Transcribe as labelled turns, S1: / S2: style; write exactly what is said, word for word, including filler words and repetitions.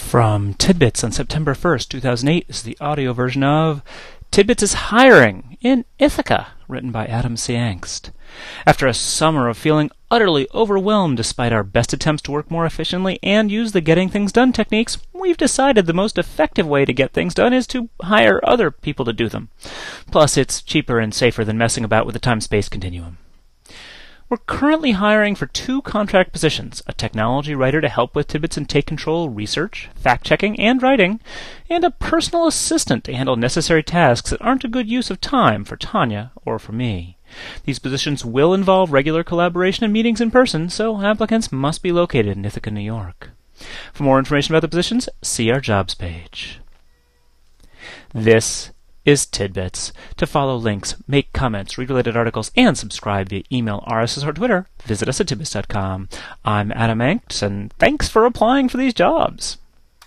S1: From Tidbits on September first, two thousand eight is the audio version of Tidbits is Hiring in Ithaca, written by Adam C. Angst. After a summer of feeling utterly overwhelmed despite our best attempts to work more efficiently and use the getting things done techniques, we've decided the most effective way to get things done is to hire other people to do them. Plus, it's cheaper and safer than messing about with the time-space continuum. We're currently hiring for two contract positions, a technology writer to help with Tidbits and Take Control research, fact-checking, and writing, and a personal assistant to handle necessary tasks that aren't a good use of time for Tanya or for me. These positions will involve regular collaboration and meetings in person, so applicants must be located in Ithaca, New York. For more information about the positions, see our jobs page. This is Tidbits. To follow links, make comments, read related articles, and subscribe via email, R S S, or Twitter, visit us at tidbits dot com. I'm Adam Angst, and thanks for applying for these jobs.